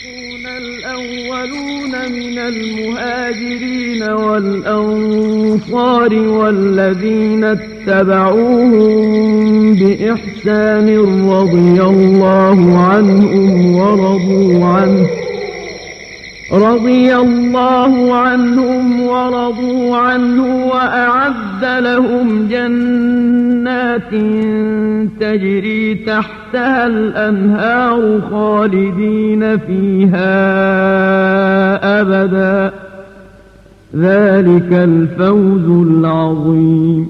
الأولون من المهاجرين والأنصار والذين اتبعوهم بإحسان رضي الله عنهم ورضوا عنه وأعد لهم جنات تجري تحتها الأنهار خالدين فيها أبدا ذلك الفوز العظيم.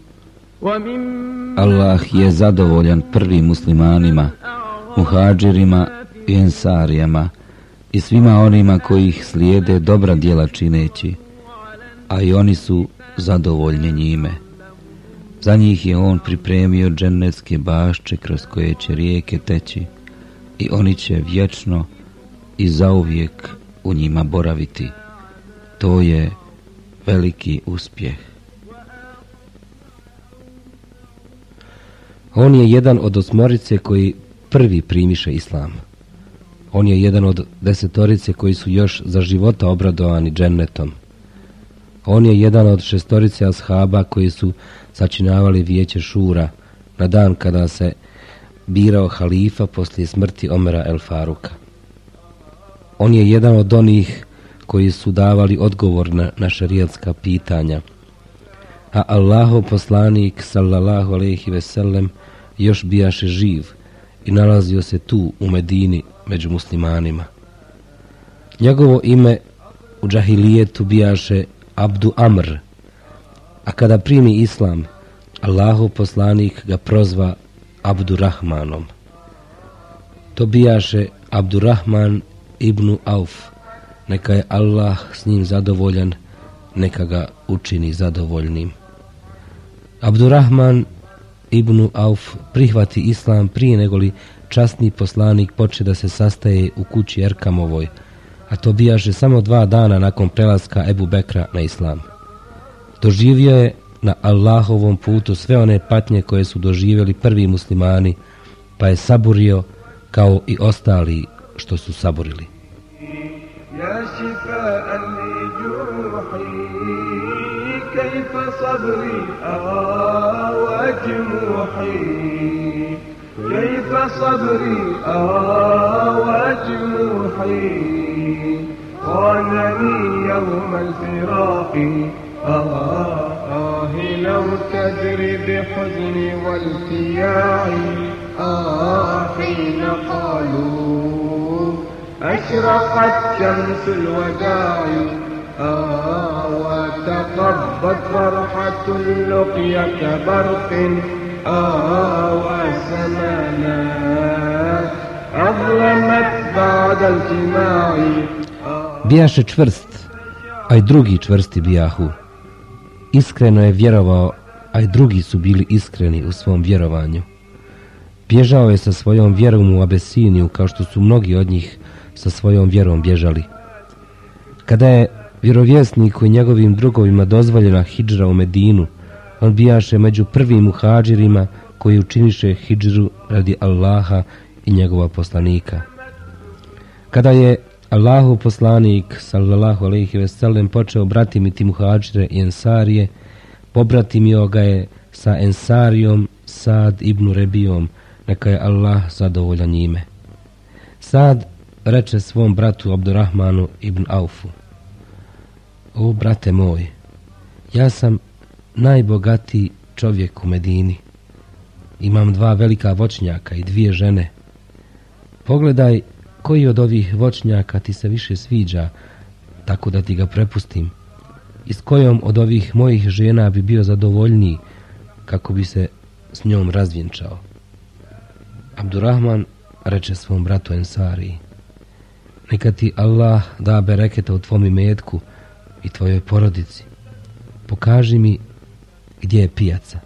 Allah je zadovoljan prvim muslimanima, muhađirima i ensarijama i svima onima koji ih slijede dobra djela čineći, a i oni su zadovoljni njime. Za njih je on pripremio džennetske bašče kroz koje će rijeke teći i oni će vječno i zauvijek u njima boraviti. To je veliki uspjeh. On je jedan od 8 koji prvi primiše islam. On je jedan od 10 koji su još za života obradovani džennetom. On je jedan od 6 ashaba koji su sačinjavali vijeće šura na dan kada se birao halifa poslije smrti Omera el Faruka. On je jedan od onih koji su davali odgovor na šerijatska pitanja, a Allahov poslanik sallallahu alejhi ve sellem još bijaše živ i nalazio se tu u Medini među muslimanima. Njegovo ime u džahilijetu bijaše Abdu Amr, a kada primi islam, Allahov poslanik ga prozva Abdurrahmanom. To bijaše Abdurrahman ibn Auf, neka je Allah s njim zadovoljan, neka ga učini zadovoljnim. Abdurrahman ibn Auf prihvati islam prije negoli časni poslanik poče da se sastaje u kući Erkamovoj, a to bijaše samo 2 dana nakon prelaska Ebu Bekra na islam. Doživio je na Allahovom putu sve one patnje koje su doživjeli prvi muslimani, pa je saburio kao i ostali što su saburili. كيف صبري وجموحي خانني يوم الفراق لو تدري بحزني والتياعي حين قالوا أشرقت شمس الوداع وتقبت فرحة اللقيا كبرق وسمانا أظلمت بعد الجماع. Bijaše čvrst, a i drugi čvrsti bijahu. Iskreno je vjerovao, a i drugi su bili iskreni u svom vjerovanju. Bježao je sa svojom vjerom u Abesiniju, kao što su mnogi od njih sa svojom vjerom bježali. Kada je vjerovjesniku i njegovim drugovima dozvoljena hidžra u Medinu, on bijaše među prvim muhađirima koji učiniše hidžru radi Allaha i njegova poslanika. Kada je Allahov poslanik sallallahu alejhi ve sellem počeo bratimiti muhađire i ensarije, pobratimio ga je sa ensarijom Sad ibn Rebijom, neka je Allah zadovoljan njime. Sad reče svom bratu Abdurrahmanu ibn Aufu: O brate moj, ja sam najbogatiji čovjek u Medini. Imam 2 velika voćnjaka i 2 žene. Pogledaj koji od ovih voćnjaka ti se više sviđa, tako da ti ga prepustim, i s kojom od ovih mojih žena bi bio zadovoljniji, kako bi se s njom razvjenčao. Abdurrahman reče svom bratu Ensariji: Neka ti Allah da bereketa u tvom imetku i tvojoj porodici. Pokaži mi gdje je pijaca.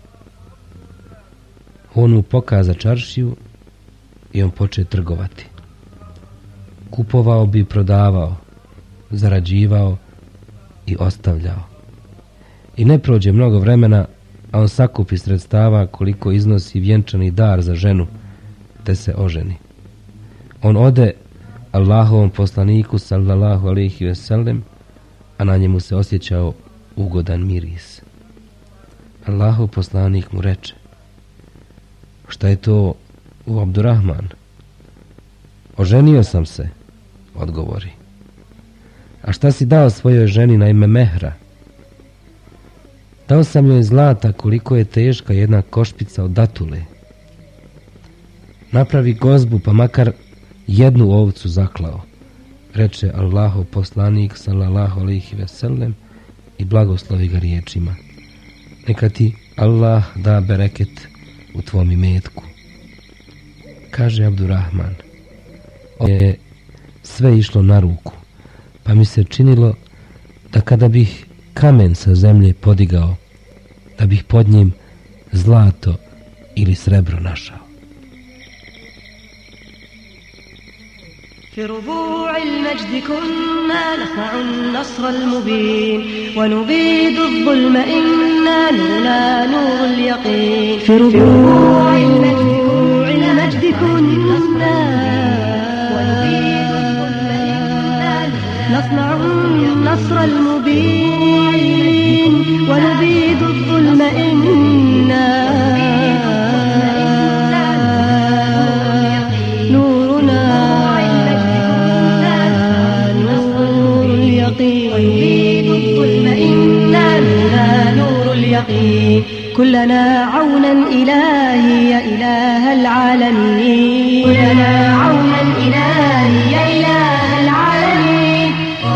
On mu pokaza čaršiju i on poče trgovati. Kupovao bi, prodavao, zarađivao i ostavljao. I ne prođe mnogo vremena, a on sakupi sredstava koliko iznosi vjenčani dar za ženu, te se oženi. On ode Allahovom poslaniku sallallahu alejhi ve sellem, a na njemu se osjećao ugodan miris. Allahov poslanik mu reče: šta je to u Abdurrahman? Oženio sam se, odgovori. A šta si dao svojoj ženi na ime Mehra? Dao sam joj zlata koliko je teška jedna košpica od datule. Napravi gozbu pa makar jednu ovcu zaklao, reče Allahov poslanik sallallahu alejhi ve sellem i blagoslovi ga riječima: neka ti Allah da bereket u tvom imetku. Kaže Abdurrahman: je sve išlo na ruku, pa mi se činilo da kada bih kamen sa zemlje podigao, da bih pod njim zlato ili srebro našao. في ربوع المجد كنا نصنع النصر المبين ونبيد الظلم إنا نورنا نور اليقين في ربوع المجد كنا نصنع النصر المبين ونبيد الظلم إنا كلنا عونا إلهي يا إله العالمين كلنا عونا إلهي يا إله العالمين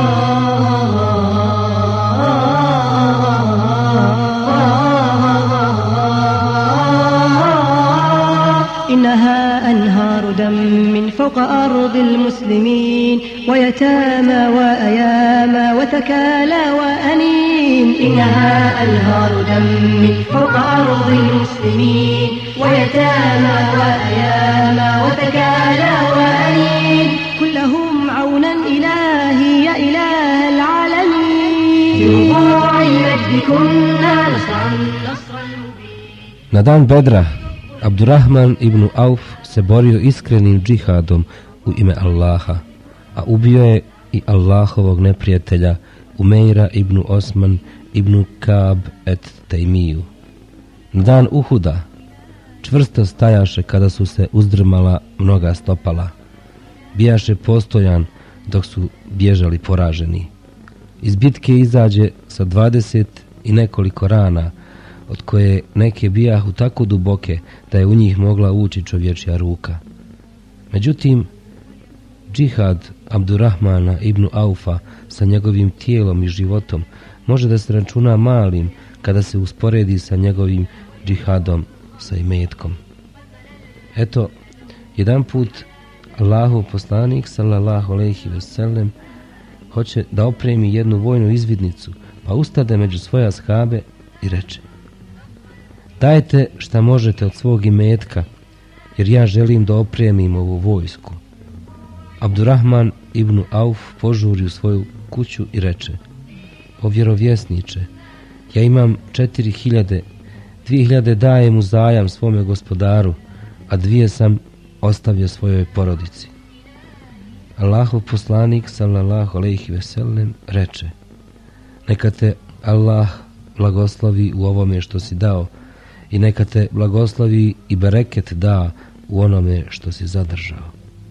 إنها أنهار دم من فوق أرض المسلمين ويتامى وأيامى وتكالى وأنين إنها أنهار دم من فوق أرض المسلمين ويتامى وأيامى وتكالى وأنين كلهم عونا إلهي يا إله العالمين في ربوع المجد كنا نصنع النصر المبين. Na dan Bedra Abdurrahman ibn Auf se borio iskrenim džihadom u ime Allaha, a ubio je i Allahovog neprijatelja Umeira ibn Osman ibn Kab et Tejmiju. Na dan Uhuda čvrsto stajaše kada su se uzdrmala mnoga stopala. Bijaše postojan dok su bježali poraženi. Iz bitke izađe sa 20 i nekoliko rana, od koje neke bijahu tako duboke da je u njih mogla ući čovječja ruka. Međutim, džihad Abdurrahmana ibn Aufa sa njegovim tijelom i životom može da se računa malim kada se usporedi sa njegovim džihadom sa imetkom. Eto, jedan put Allahov poslanik sallallahu alejhi ve sellem hoće da opremi jednu vojnu izvidnicu, pa ustade među svoje ashabe i reče: dajte šta možete od svog imetka, jer ja želim da opremim ovu vojsku. Abdurrahman ibn Auf požuri u svoju kuću i reče: o vjerovjesniče, ja imam 4000, 2000 dajem u zajam svome gospodaru, a 2 sam ostavio svojoj porodici. Allahov poslanik sallallahu alejhi ve sellem reče: neka te Allah blagoslovi u ovome što si dao i neka te blagoslovi i bereket da u onome što si zadržao.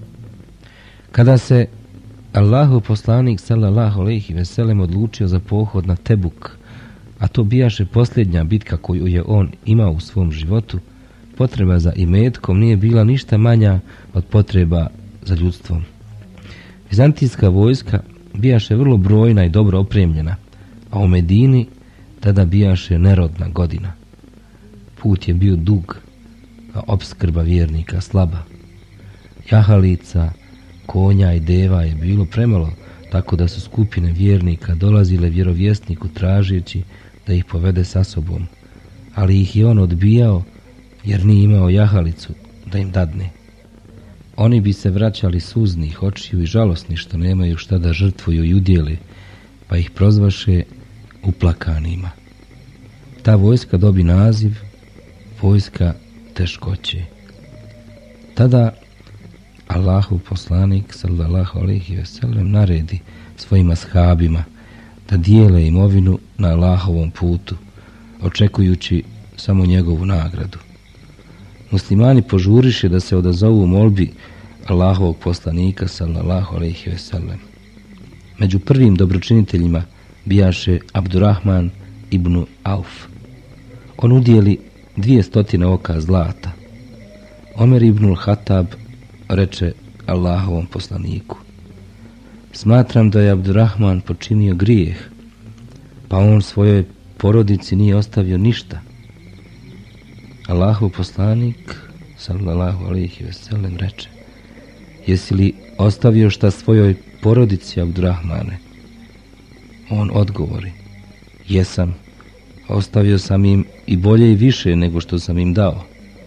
Kada se Allahov poslanik sallallahu alejhi ve sellem odlučio za pohod na Tebuk, a to bijaše posljednja bitka koju je on imao u svom životu, potreba za imetkom nije bila ništa manja od potreba za ljudstvom. Vizantijska vojska bijaše vrlo brojna i dobro opremljena, a u Medini tada bijaše nerodna godina. Put je bio dug, a opskrba vjernika slaba. Jahalica, konja i deva je bilo premalo, tako da su skupine vjernika dolazile vjerovjesniku tražeći da ih povede sa sobom, ali ih je on odbijao jer nije imao jahalicu da im dadne. Oni bi se vraćali suznih očiju i žalosni što nemaju šta da žrtvuju i udjeli, pa ih prozvaše uplakanima. Ta vojska dobi naziv vojska teškoće. Tada Allahov poslanik sallallahu alejhi ve sellem naredi svojim ashabima da dijele imovinu na Allahovom putu, očekujući samo njegovu nagradu. Muslimani požuriše da se odazovu molbi Allahovog poslanika sallallahu alejhi ve sellem. Među prvim dobročiniteljima bijaše Abdurrahman ibn Auf. On udjeli 200 oka zlata. Omer ibnul Hatab reče Allahovom poslaniku: smatram da je Abdurrahman počinio grijeh, pa on svojoj porodici nije ostavio ništa. Allahov poslanik sallallahu alejhi ve sellem reče: jesi li ostavio šta svojoj porodici, Abdurrahmane? On odgovori: jesam, ostavio sam im i bolje i više nego što sam im dao.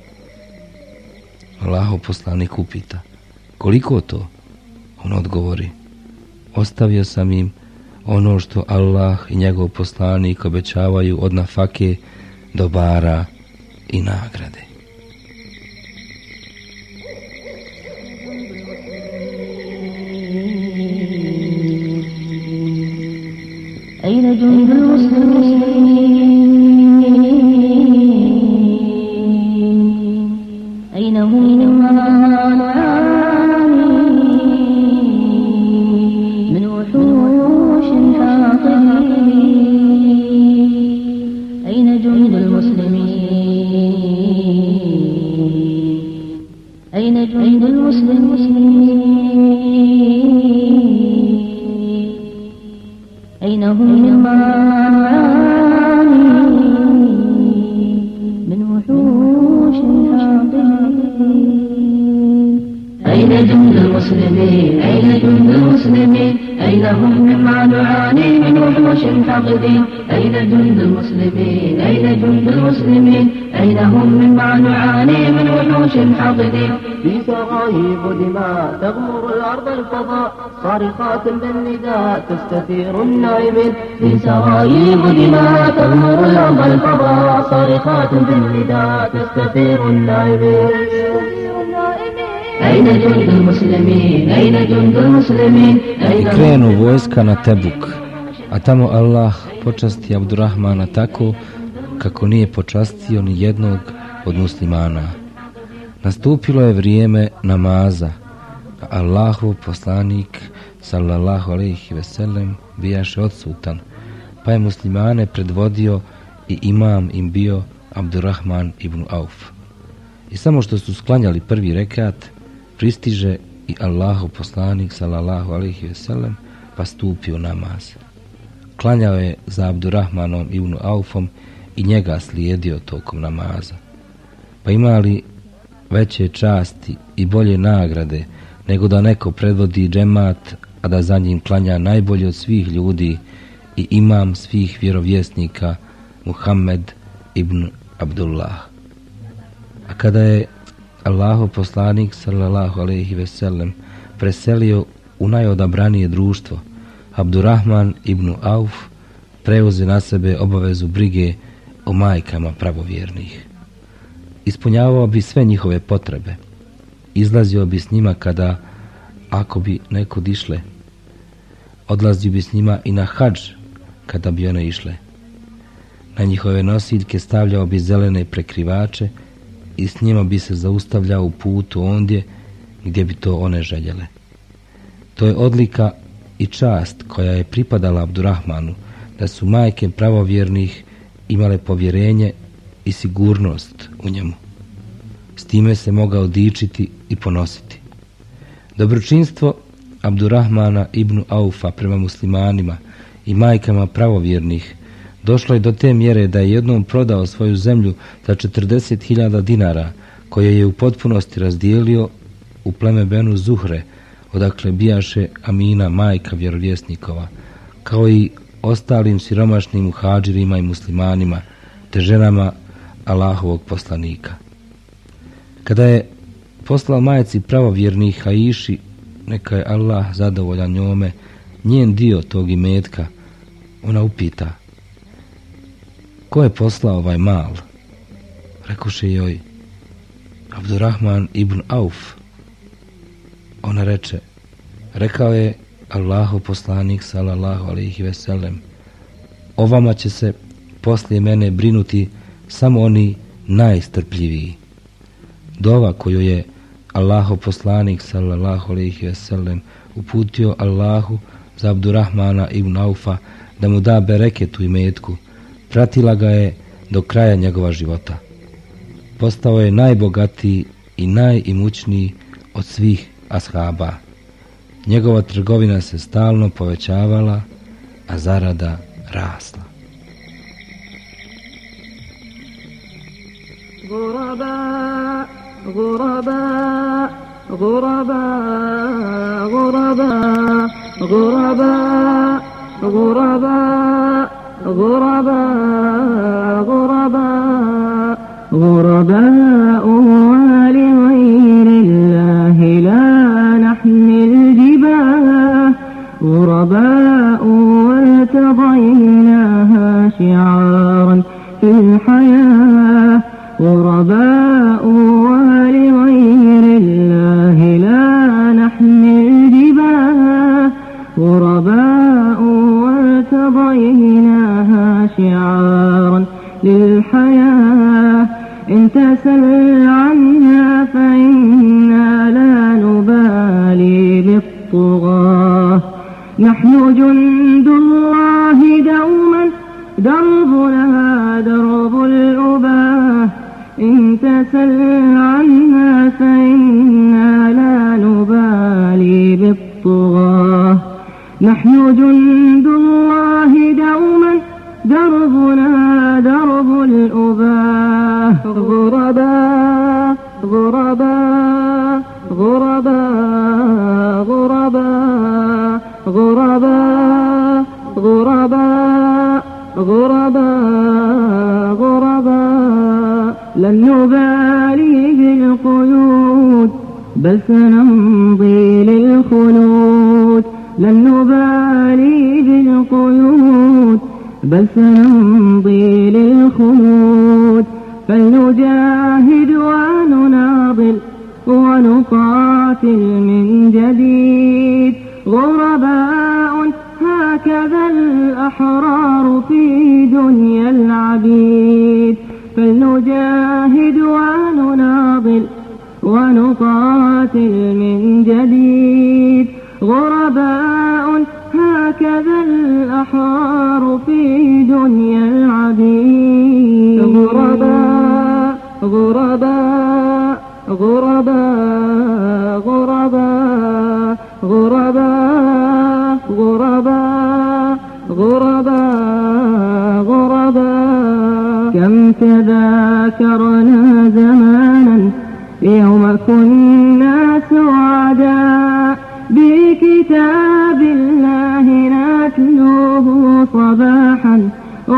Allahov poslanik upita: koliko to? On odgovori: ostavio sam im ono što Allah i njegov poslanik obećavaju od nafake, dobara i nagrade. أين جند المسلمين أين هم من وحوش حاطين أين جند المسلمين أين جند المسلمين أين هم من وحوش حاضرين أين جند المسلمين أين جند المسلمين أين هم مما نعاني من وحوش حاقدين أين جند المسلمين أين جند المسلمين أين هم مما نعاني من وحوش حاقدين في سرايب دماء تغمر الأرض الفضاء صارخات بالنداء تستثير النائمين في سرايب دماء تغمر الأرض الفضاء صارخات بالنداء تستثير النائمين أين جند المسلمين أين جند المسلمين I krenu vojska na Tebuk, a tamo Allah počasti Abdurrahmana tako kako nije počastio ni jednog od muslimana. Nastupilo je vrijeme namaza, a Allahov poslanik sallallahu alejhi ve sellem bijaše odsutan, pa je muslimane predvodio i imam im bio Abdurrahman ibn Auf. I samo što su sklanjali prvi rekat, pristiže i Allahov poslanik sallallahu alejhi ve sellem, pa stupio namaz. Klanjao je za Abdurrahmanom ibn Aufom i njega slijedio tokom namaza. Pa ima li veće časti i bolje nagrade nego da neko predvodi džemat, a da za njim klanja najbolji od svih ljudi i imam svih vjerovjesnika Muhammed ibn Abdullah. A kada je Allahov poslanik sallallahu alejhi ve sellem preselio u najodabranije društvo, Abdurrahman ibn Auf preuze na sebe obavezu brige o majkama pravovjernih. Ispunjavao bi sve njihove potrebe. Izlazio bi s njima kada, ako bi nekud išle. Odlazio bi s njima i na hadž kada bi one išle. Na njihove nosiljke stavljao bi zelene prekrivače i s njima bi se zaustavljao u putu ondje gdje bi to one željele. To je odlika i čast koja je pripadala Abdurrahmanu, da su majke pravovjernih imale povjerenje i sigurnost u njemu. S time se mogao dičiti i ponositi. Dobročinstvo Abdurrahmana ibn Aufa prema muslimanima i majkama pravovjernih došlo je do te mjere da je jednom prodao svoju zemlju za 40.000 dinara, koje je u potpunosti razdijelio u pleme Benu Zuhre, odakle bijaše Amina, majka vjerovjesnikova, kao i ostalim siromašnim muhadžirima i muslimanima, te ženama Allahovog poslanika. Kada je poslao majci pravovjernih Aiši, neka je Allah zadovoljan njome, njen dio tog imetka, ona upita: ko je poslao ovaj mal? Rekoše joj: Abdurrahman ibn Auf. Ona reče, rekao je Allahov poslanik sallallahu alejhi ve sellem, o vama će se poslije mene brinuti samo oni najstrpljiviji. Dova koju je Allahov poslanik sallallahu alejhi ve sellem uputio Allahu za Abdurrahmana ibn Aufa da mu da bereket u imetku, pratila ga je do kraja njegova života. Postao je najbogatiji i najimućniji od svih ashaba. Njegova trgovina se stalno povećavala, a zarada rasla. غرباء غرباء غرباء غرباء غرباء غرباء غرباء غرباء غرباء ولغير الله لا نحمل جباه غرباء وارتضيناها شعارا في الحياة غرباء ولغير الله لا نحمل جباه غرباء وارتضيناها شعارا للحياة إن تسل عنا فإنا لا نبالي بالطغاة نحن جند الله دوما دربنا درب الأباه إن تسل عنا فإنا لا نبالي بالطغاة نحن جند الله دوما دربنا درب الأباه غرباء غرباء غرباء غرباء غرباء غرباء غرباء غرباء لن نبالي بالقيود بل سنمضي للخلود لن نبالي بالقيود بل سنمضي للخلود فلنجاهد ونناضل ونقاتل من جديد غرباء هكذا الأحرار في دنيا العبيد فلنجاهد ونناضل ونقاتل من جديد غرباء هكذا الأحرار في دنيا العبيد غرباء غرباء غرباء غرباء غرباء غرباء غرباء غرباء كم تذاكرنا زمانا يوم كنا سعداء بكتاب الله نتلوه صباحا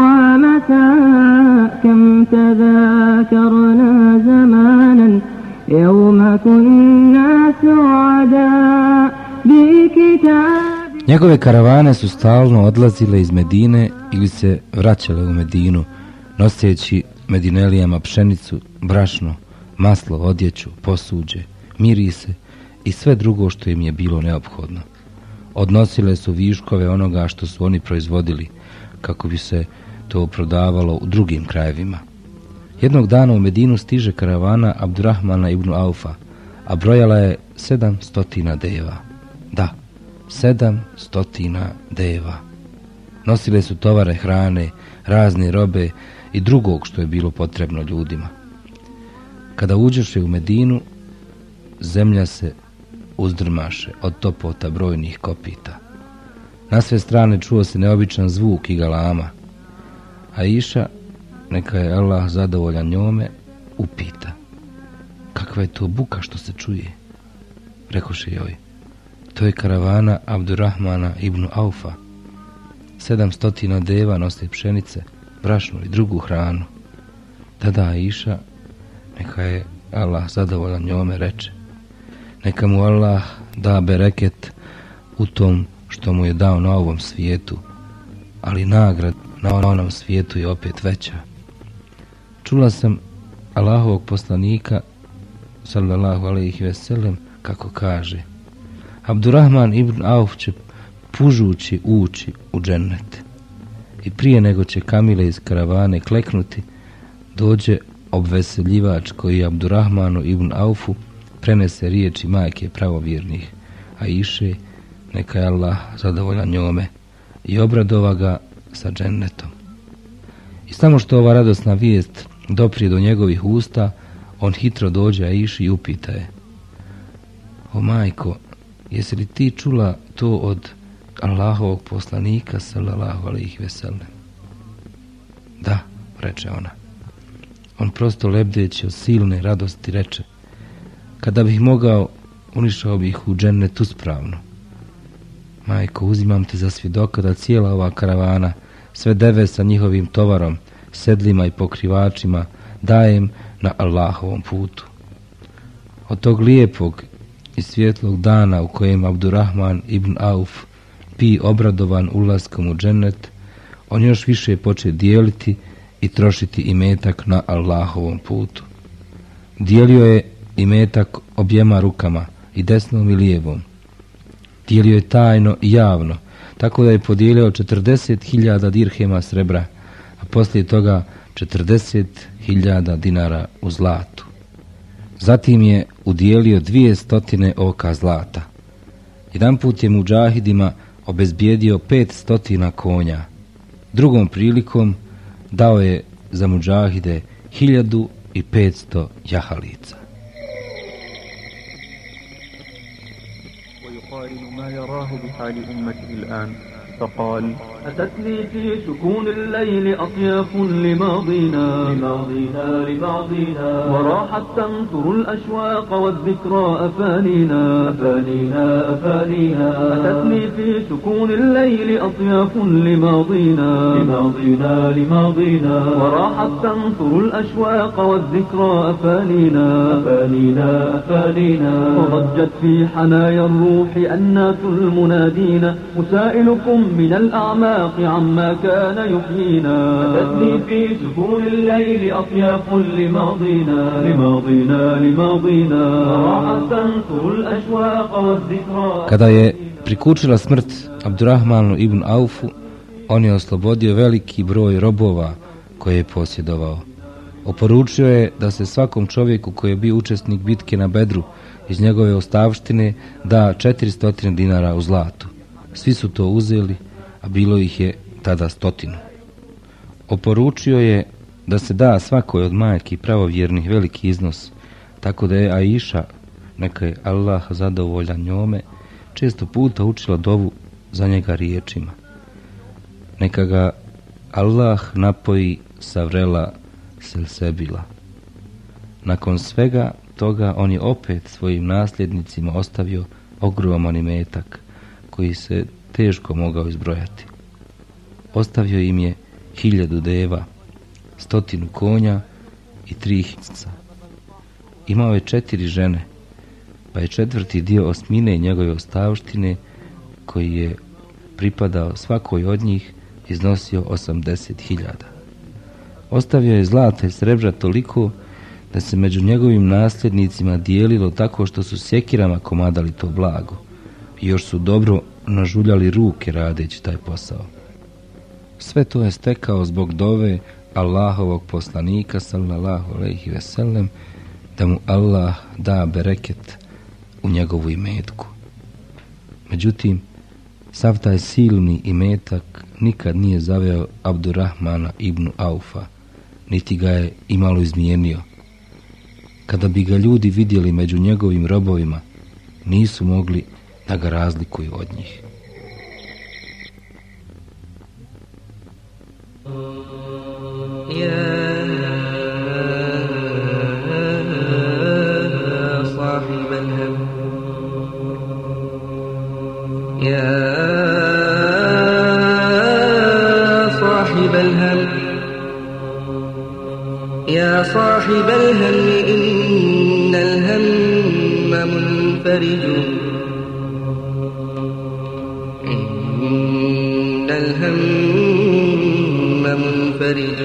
ومساء كم تذاكرنا زمانا يوم كنا سعداء بكتاب. Njegove karavane su stalno odlazile iz Medine ili se vraćale u Medinu, noseći Medinelijama pšenicu, brašno, maslo, odjeću, posuđe, mirise i sve drugo što im je bilo neophodno. Odnosile su viškove onoga što su oni proizvodili, kako bi se to prodavalo u drugim krajevima. Jednog dana u Medinu stiže karavana Abdurrahmana ibn Aufa, a brojala je 700 deva. Da, 700 deva. Nosile su tovare hrane, razne robe i drugog što je bilo potrebno ljudima. Kada uđoše u Medinu, zemlja se uzdrmaše od topota brojnih kopita. Na sve strane čuo se neobičan zvuk i galama. Aisha, neka je Allah zadovoljan njome, upita: kakva je to buka što se čuje? Rekoše joj: to je karavana Abdurrahmana ibn Aufa. 700 deva nose pšenice, brašno i drugu hranu. Tada Aisha, neka je Allah zadovoljan njome, reče: neka mu Allah da bereket u tom što mu je dao na ovom svijetu, ali nagrad na onom svijetu je opet veća. Čula sam Allahovog poslanika sallallahu alejhi ve sellem kako kaže: Abdurrahman ibn Auf će pužući ući u džennet. I prije nego će kamile iz karavane kleknuti, dođe obveseljivač koji Abdurrahmanu ibn Aufu prenese riječi majke pravovjernih, Aiše, neka je Allah zadovoljan njome, i obradova ga sa džennetom. I samo što ova radosna vijest doprije do njegovih usta, on hitro dođe Aiši i upita je: o majko, jesi li ti čula to od Allahovog poslanika sallallahu alejhi ve sellem? Da, reče ona. On prosto lebdeći od silne radosti reče: kada bih mogao, unišao bih u džennet uspravno. Majko, uzimam te za svjedoka da cijela ova karavana, sve deve sa njihovim tovarom, sedlima i pokrivačima, dajem na Allahovom putu. Od tog lijepog i svjetlog dana u kojem Abdurrahman ibn Auf pi obradovan ulaskom u džennet, on još više poče dijeliti i trošiti imetak na Allahovom putu. Dijelio je imetak objema rukama, i desnom i lijevom. Dijelio je tajno i javno, tako da je podijelio 40.000 dirhema srebra, a poslije toga 40.000 dinara u zlatu. Zatim je udijelio 200 oka zlata. Jedan put je mudžahidima obezbijedio 500 konja. Drugom prilikom dao je za mudžahide 1500 jahalica. ويقارن ما يراه بحال أمته الآن فقال: أتتني في سكون الليل أطياف لماضينا وراحت تنثر الأشواق والذكرى أفانينا أتتني في سكون الليل أطياف لماضينا وراحت تنثر الأشواق والذكرى أفانينا وضجت في حنايا الروح أنات المنادين مسائلكم من الأعماق عما كان يحيينا أتتني في سكون الليل أطياف لماضينا وراحت تنثر الأشواق والذكرى. Kada je prikučila smrt Abdurrahmanu ibn Aufu, on je oslobodio veliki broj robova koje je posjedovao. Oporučio je da se svakom čovjeku koji je bio učesnik bitke na Bedru iz njegove ostavštine da 400 dinara u zlatu. Svi su to uzeli, a bilo ih je tada 100. Oporučio je da se da svakoj od majki pravovjernih veliki iznos, tako da je Aiša, neka je Allah zadovoljan njome, često puta učila dovu za njega riječima: neka ga Allah napoji sa vrela selsebila. Nakon svega toga on je opet svojim nasljednicima ostavio ogroman imetak koji se teško mogao izbrojati. Ostavio im je 1000 deva, 100 konja i 3 hica. Imao je 4 žene, pa je 4. dio osmine njegove ostavštine, koji je pripadao svakoj od njih, iznosio 80.000. Ostavio je zlata i srebra toliko da se među njegovim nasljednicima dijelilo tako što su sjekirama komadali to blago i još su dobro nažuljali ruke radeći taj posao. Sve to je stekao zbog dove Allahovog poslanika sallallahu alejhi ve sellem, da mu Allah da bereket u njegovu imetku. Međutim, sav taj silni imetak nikad nije zaveo Abdurrahmana ibn Aufa, niti ga je imalo izmijenio. Kada bi ga ljudi vidjeli među njegovim robovima, nisu mogli da ga razlikuju od njih. يا صاحب الهم إن الهم منفرج إن الهم منفرج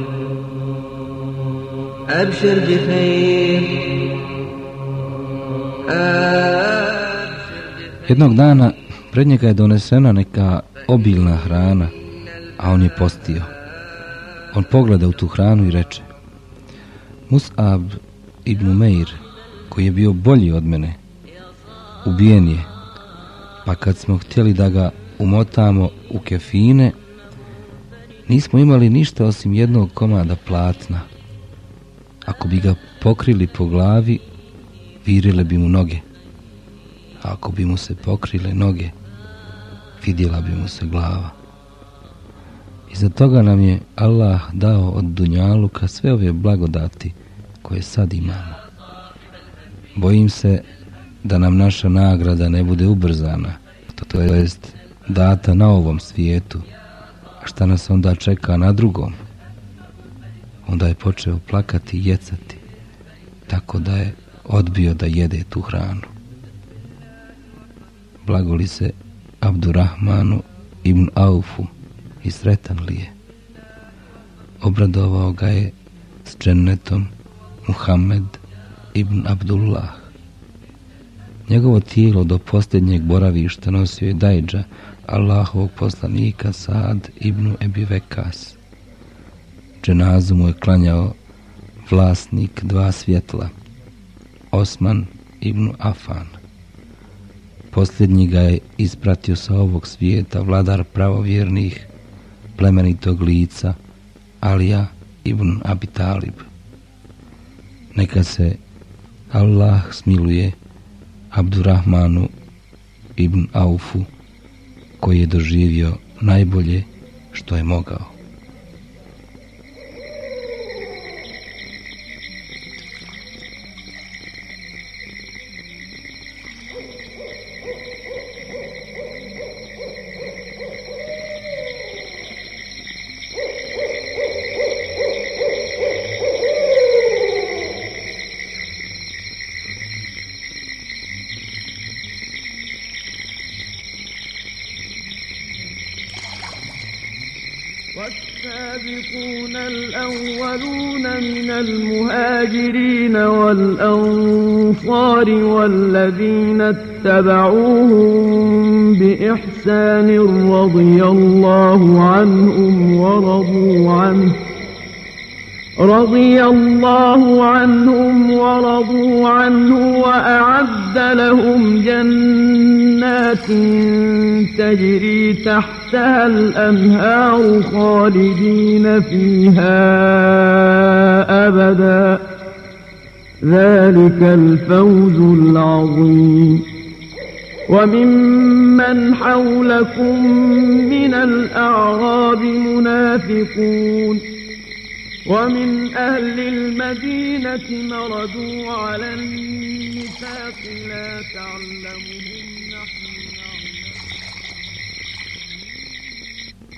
أبشر بخير Jednog dana pred njega je donesena neka obilna hrana, a on je postio. On pogleda u tu hranu i reče: Mus'ab ibn Umeir, koji je bio bolji od mene, ubijen je, pa kad smo htjeli da ga umotamo u kefine, nismo imali ništa osim jednog komada platna. Ako bi ga pokrili po glavi, virile bi mu noge. A ako bi mu se pokrile noge, vidjela bi mu se glava. Iza toga nam je Allah dao od dunjaluka sve ove blagodati koje sad imamo. Bojim se da nam naša nagrada ne bude ubrzana, to jest data na ovom svijetu, a šta nas onda čeka na drugom? Onda je počeo plakati i jecati, tako da je odbio da jede tu hranu. Blagoli se Abdurrahmanu ibn Aufu i sretan li je. Obradovao ga je s džennetom Muhammed ibn Abdullah. Njegovo tijelo do posljednjeg boravišta nosio je dajdža Allahovog poslanika Saad ibn Ebi Vekas. Dženazu mu je klanjao vlasnik dva svjetla, Osman ibn Afan. Posljednji ga je ispratio sa ovog svijeta vladar pravovjernih, plemenitog lica, Alija ibn Abi Talib. Neka se Allah smiluje Abdurrahmanu ibn Aufu, koji je doživio najbolje što je mogao. والسابقون الأولون من المهاجرين والأنصار والذين اتبعوهم بإحسان رضي الله عنهم ورضوا عنه وأعد لهم جنات تجري تحتها الأنهار خالدين فيها أبدا ذلك الفوز العظيم وممن حولكم من الأعراب منافقون ومن أهل المدينة مردوا على النفاق لا تعلمهم